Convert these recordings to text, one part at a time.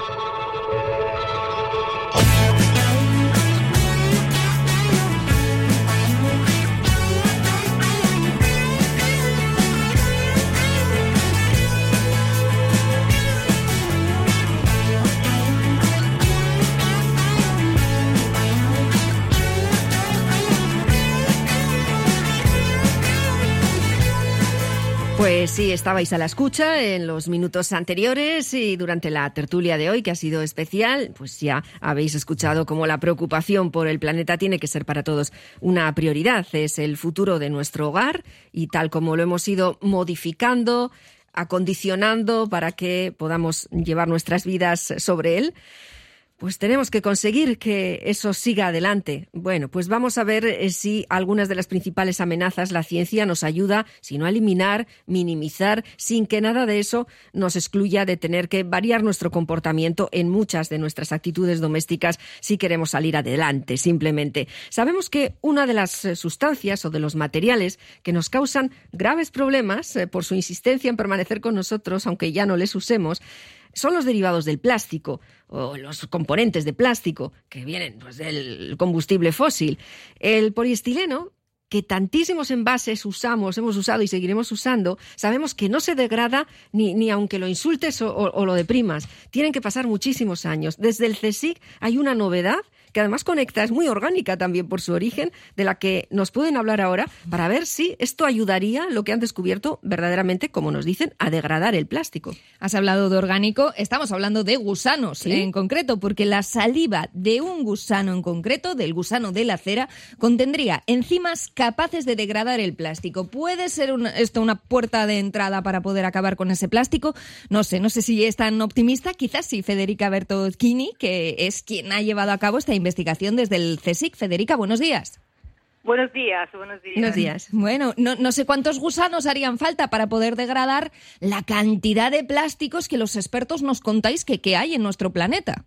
Pues sí, estabais a la escucha en los minutos anteriores y durante la tertulia de hoy, que ha sido especial, pues ya habéis escuchado cómo la preocupación por el planeta tiene que ser para todos una prioridad. Es el futuro de nuestro hogar y tal como lo hemos ido modificando, acondicionando para que podamos llevar nuestras vidas sobre él, pues tenemos que conseguir que eso siga adelante. Bueno, pues vamos a ver si algunas de las principales amenazas la ciencia nos ayuda, si no a eliminar, minimizar, sin que nada de eso nos excluya de tener que variar nuestro comportamiento en muchas de nuestras actitudes domésticas si queremos salir adelante, simplemente. Sabemos que una de las sustancias o de los materiales que nos causan graves problemas por su insistencia en permanecer con nosotros, aunque ya no les usemos, son los derivados del plástico o los componentes de plástico que vienen pues, del combustible fósil. El poliestileno, que tantísimos envases hemos usado y seguiremos usando, sabemos que no se degrada ni aunque lo insultes o lo deprimas. Tienen que pasar muchísimos años. Desde el CSIC hay una novedad que además conecta, es muy orgánica también por su origen, de la que nos pueden hablar ahora para ver si esto ayudaría, lo que han descubierto, verdaderamente, como nos dicen, a degradar el plástico. Has hablado de orgánico, estamos hablando de gusanos, ¿sí? En concreto, porque la saliva de un gusano en concreto, del gusano de la cera, contendría enzimas capaces de degradar el plástico. ¿Puede ser esto una puerta de entrada para poder acabar con ese plástico? No sé si es tan optimista, quizás sí, Federica Bertocchini, que es quien ha llevado a cabo esta investigación desde el CSIC. Federica, buenos días. Buenos días. Buenos días. Bueno, no sé cuántos gusanos harían falta para poder degradar la cantidad de plásticos que los expertos nos contáis que hay en nuestro planeta.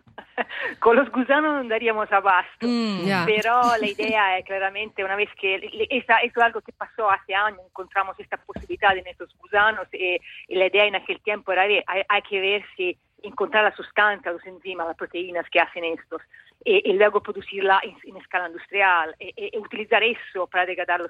Con los gusanos no daríamos abasto, pero la idea es claramente, una vez que esto es algo que pasó hace años, encontramos esta posibilidad en estos gusanos y la idea en aquel tiempo era hay que ver si encontrar la sustancia, los enzimas, las proteínas que hacen estos y luego producirla en escala industrial y utilizar eso para degradar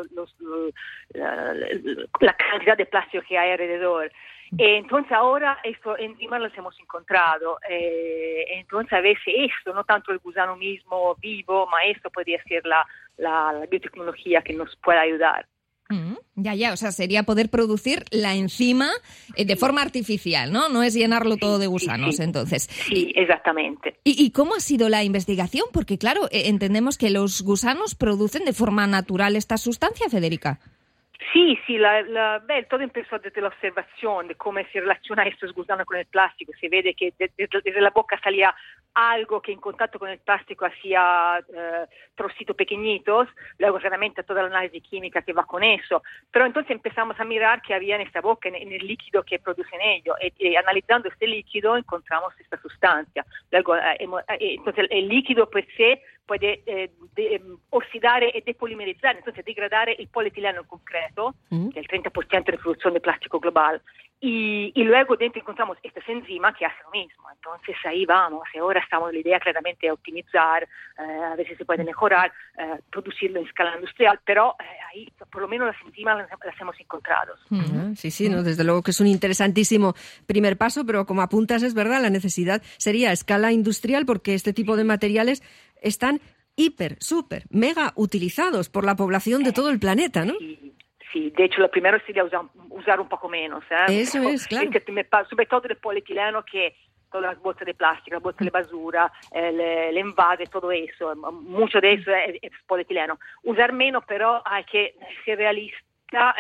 la cantidad de plástico que hay alrededor. Entonces ahora esto encima los hemos encontrado, entonces a veces esto, no tanto el gusano mismo vivo, pero esto podría ser la biotecnología que nos pueda ayudar. Ya, o sea, sería poder producir la enzima de forma artificial, ¿no? No es llenarlo todo de gusanos, entonces. Sí, exactamente. ¿Y cómo ha sido la investigación? Porque, claro, entendemos que los gusanos producen de forma natural esta sustancia, Federica. Sí, todo empezó desde la observación de cómo se relaciona estos gusanos con el plástico. Se ve que desde la boca salía algo que en contacto con el plástico hacía trocitos pequeñitos, luego realmente toda la análisis química que va con eso. Pero entonces empezamos a mirar qué había en esta boca, en el líquido que producen ellos. Y analizando este líquido encontramos esta sustancia. Luego, entonces el líquido per se puede oxidar y depolimerizar, entonces degradar el polietileno en concreto, que es el 30% de la producción de plástico global. Y luego dentro encontramos estas enzimas que hacen lo mismo. Entonces ahí vamos. Y ahora estamos, la idea claramente es optimizar, a ver si se puede mejorar, producirlo en escala industrial, pero ahí por lo menos las enzimas las hemos encontrado. Sí, no, desde luego que es un interesantísimo primer paso, pero como apuntas es verdad, la necesidad sería a escala industrial porque este tipo de materiales están hiper, súper, mega utilizados por la población de todo el planeta, ¿no? Sí, de hecho lo primero sería usar un poco menos. Eso es, claro. Sobre todo el polietileno, que todas las bolsas de plástico, las bolsas de basura, el envase, todo eso, mucho de eso es polietileno. Usar menos, pero hay que ser realista.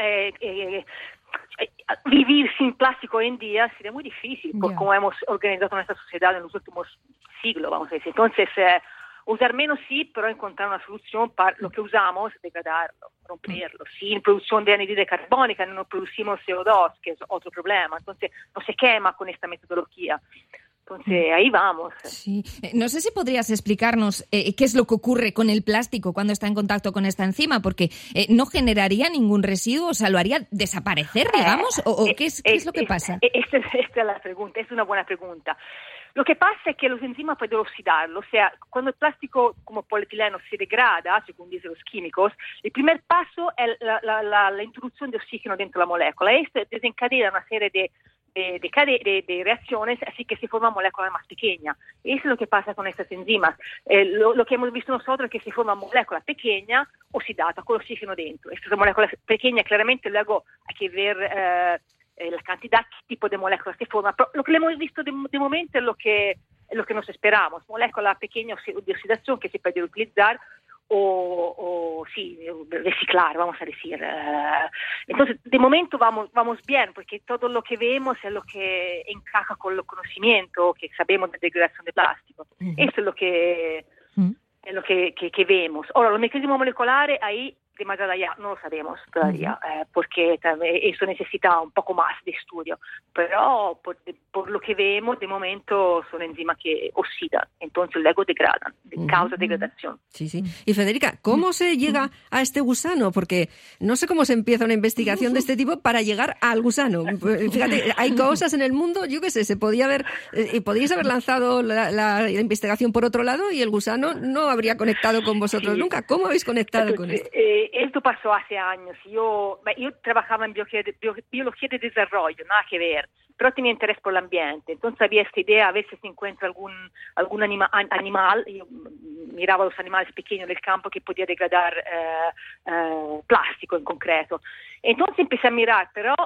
Vivir sin plástico hoy en día sería muy difícil, por cómo hemos organizado nuestra sociedad en los últimos siglos, vamos a decir. Entonces, usar menos sí, pero encontrar una solución para lo que usamos, degradarlo, romperlo. Sin producción de anhídrido carbónica no producimos CO2, que es otro problema. Entonces, no se quema con esta metodología. Entonces, ahí vamos. Sí. No sé si podrías explicarnos qué es lo que ocurre con el plástico cuando está en contacto con esta enzima, porque no generaría ningún residuo, o sea, lo haría desaparecer, digamos, o ¿qué es lo que pasa? Esta es la pregunta, es una buena pregunta. Lo que pasa es que los enzimas pueden oxidarlo, o sea, cuando el plástico como polietileno se degrada, según dicen los químicos, el primer paso es la introducción de oxígeno dentro la molécula. Esto desencadena una serie de reacciones, así que se forma moléculas más pequeñas. Eso es lo que pasa con estas enzimas. Lo que hemos visto nosotros es que se forma molécula pequeña oxidada con oxígeno dentro. Estas moléculas pequeñas, claramente, luego hay que ver la cantidad, qué tipo de moléculas se forman. Pero lo que hemos visto de momento es lo que nos esperamos. Molécula pequeña de oxidación que se puede utilizar o sí, reciclar, vamos a decir. Entonces, de momento vamos bien, porque todo lo que vemos es lo que encaja con el conocimiento que sabemos de degradación de plástico. Eso es lo que vemos. Ahora, los mecanismos moleculares, ahí de más allá no lo sabemos todavía, porque eso necesita un poco más de estudio, pero por lo que vemos de momento son enzimas que oxidan, entonces luego degradan, causa degradación. Sí, sí. Y Federica, ¿cómo se llega a este gusano? Porque no sé cómo se empieza una investigación de este tipo para llegar al gusano. Fíjate, hay cosas en el mundo, yo qué sé, podríais haber lanzado la investigación por otro lado y el gusano no habría conectado con vosotros nunca. ¿Cómo habéis conectado con esto? Esto pasó hace años. Yo trabajaba en biología de desarrollo, nada que ver, pero tenía interés por el ambiente. Entonces había esta idea, a veces se encuentra algún animal, yo miraba los animales pequeños del campo que podía degradar plástico en concreto. Entonces empecé a mirar, pero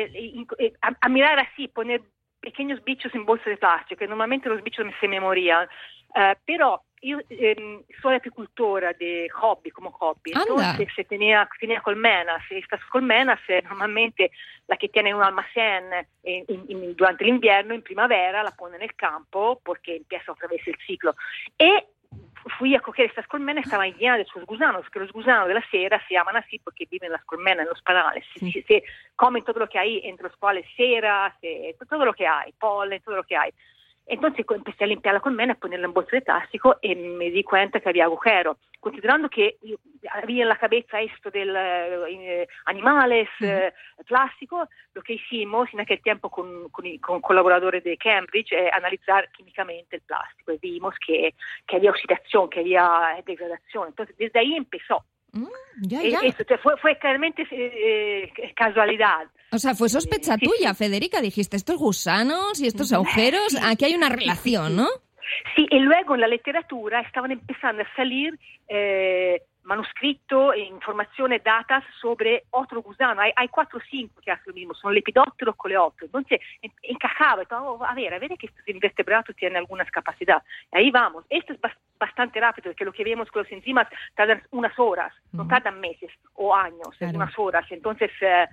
a mirar así, poner pequeños bichos en bolsas de plástico, que normalmente los bichos se me morían. Pero yo soy apicultora de hobby, como hobby. Entonces tenía colmenas. Estas colmenas normalmente la que tienen un almacén durante el invierno, en primavera la ponen en el campo porque empieza otra vez el ciclo. Y fui a coger estas colmenas, estaban llenas de sus gusanos, que los gusanos de la cera se llaman así porque viven en las colmenas, en los panales. Se comen todo lo que hay, entre los cuales cera, todo lo que hay, polen, todo lo que hay. Entonces empecé a limpiar la colmena, a ponerla en bolsa de plástico y me di cuenta que había agujero. Considerando que había en la cabeza esto de animales, plástico, lo que hicimos en aquel tiempo con colaboradores de Cambridge es analizar químicamente el plástico y vimos que había oxidación, que había degradación. Entonces desde ahí empezó. Esto fue claramente casualidad. O sea, fue sospecha tuya, Federica. Dijiste, estos gusanos y estos agujeros, aquí hay una relación, ¿no? Sí, y luego en la literatura estaban empezando a salir manuscritos e informaciones, datas sobre otro gusano. Hay 4 o 5 que hacen lo mismo, son lepidópteros coleópteros. Entonces encajaba, a ver que estos invertebrados tienen algunas capacidades. Ahí vamos. Esto es bastante rápido, porque lo que vemos con los enzimas tardan unas horas, no tardan meses o años, claro. Unas horas. Entonces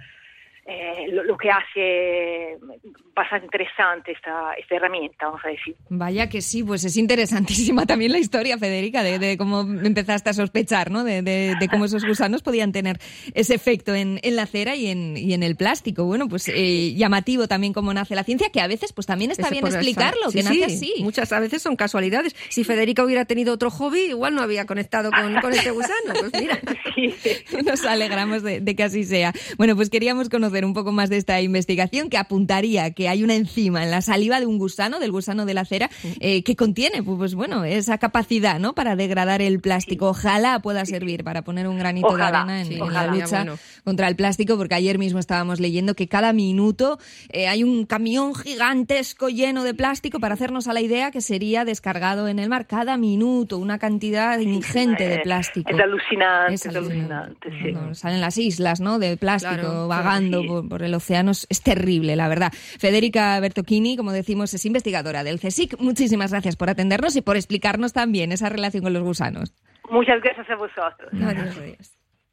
lo que hace bastante interesante esta herramienta, vamos a decir. Vaya que sí, pues es interesantísima también la historia, Federica, de cómo empezaste a sospechar, ¿no? De cómo esos gusanos podían tener ese efecto en la cera y en el plástico. Bueno, pues llamativo también cómo nace la ciencia, que a veces pues también está bien explicarlo, que nace así. Muchas a veces son casualidades. Si Federica hubiera tenido otro hobby, igual no había conectado con este gusano. Pues mira. Sí. Nos alegramos de que así sea. Bueno, pues queríamos conocer un poco más de esta investigación que apuntaría que hay una enzima en la saliva de un gusano, del gusano de la cera, que contiene pues bueno, esa capacidad, ¿no?, para degradar el plástico. Ojalá pueda servir para poner un granito de arena en la lucha contra el plástico, porque ayer mismo estábamos leyendo que cada minuto hay un camión gigantesco lleno de plástico, para hacernos a la idea que sería descargado en el mar. Cada minuto, una cantidad ingente de plástico. Es alucinante. Sí. No, salen las islas, ¿no?, de plástico vagando por el océano. Es terrible, la verdad. Federica Bertocchini, como decimos, es investigadora del CSIC. Muchísimas gracias por atendernos y por explicarnos también esa relación con los gusanos. Muchas gracias a vosotros. Adiós.